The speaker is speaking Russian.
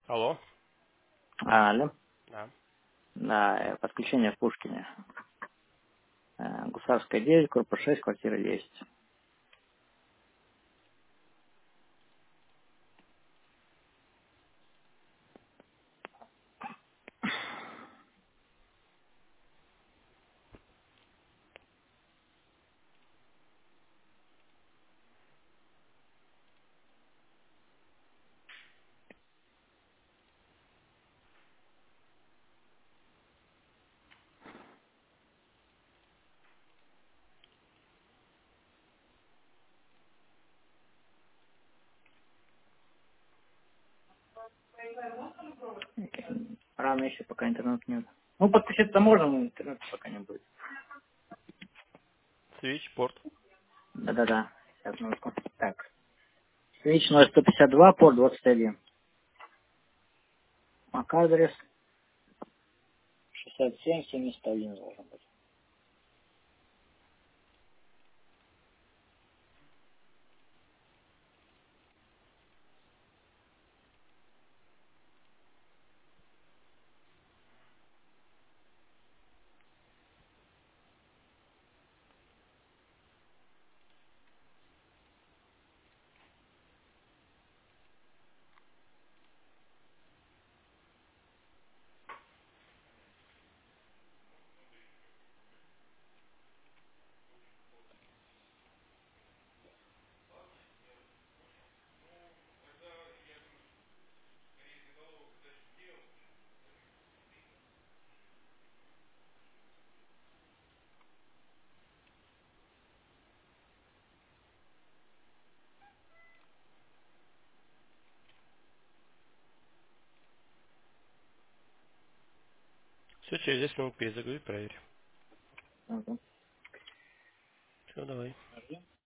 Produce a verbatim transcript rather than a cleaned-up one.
Алло. Алло. Да. Да, э, подключение в Пушкине. Э, Гусарская девять, корпус шесть, квартира десять. Рано еще, пока интернет нет. Ну, подключиться можно, но интернета пока не будет. Switch, порт. Да-да-да. Сейчас минутку. Так. Switch ноль сто пятьдесят два, порт двадцать один. Мак адрес шестьдесят семь семьдесят один должен быть. Все, через десять минут перезагрузи, проверь. Ага. Все, давай.